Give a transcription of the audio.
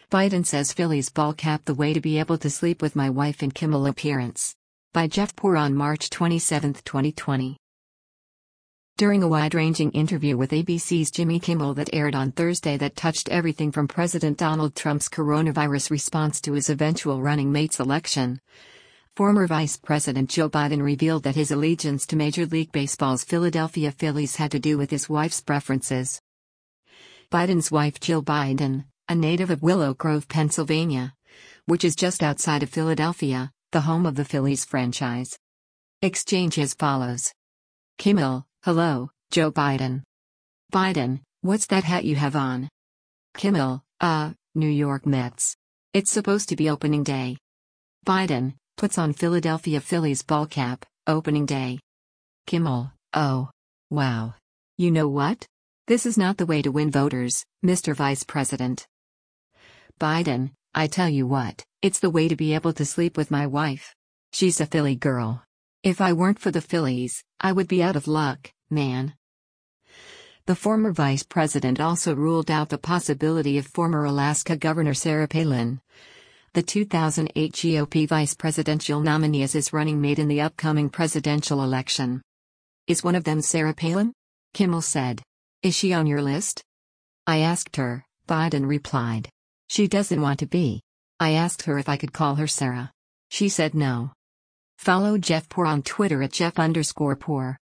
Biden says Phillies ball cap the way to be able to sleep with my wife in Kimmel appearance. By Jeff Poor on March 27, 2020. During a wide-ranging interview with ABC's Jimmy Kimmel that aired on Thursday that touched everything from President Donald Trump's coronavirus response to his eventual running mate's election, former Vice President Joe Biden revealed that his allegiance to Major League Baseball's Philadelphia Phillies had to do with his wife's preferences. Biden's wife Jill Biden, a native of Willow Grove, Pennsylvania, which is just outside of Philadelphia, the home of the Phillies franchise, exchanged as follows. Kimmel: Hello, Joe Biden. Biden: What's that hat you have on? Kimmel: New York Mets. It's supposed to be opening day. Biden: Puts on Philadelphia Phillies ball cap, opening day. Kimmel: Oh. Wow. You know what? This is not the way to win voters, Mr. Vice President. Biden: I tell you what, it's the way to be able to sleep with my wife. She's a Philly girl. If I weren't for the Phillies, I would be out of luck, man. The former vice president also ruled out the possibility of former Alaska Governor Sarah Palin, the 2008 GOP vice presidential nominee, as his running mate in the upcoming presidential election. Is one of them Sarah Palin? Kimmel said. Is she on your list? I asked her, Biden replied. She doesn't want to be. I asked her if I could call her Sarah. She said no. Follow Jeff Poor on Twitter at Jeff_Poor.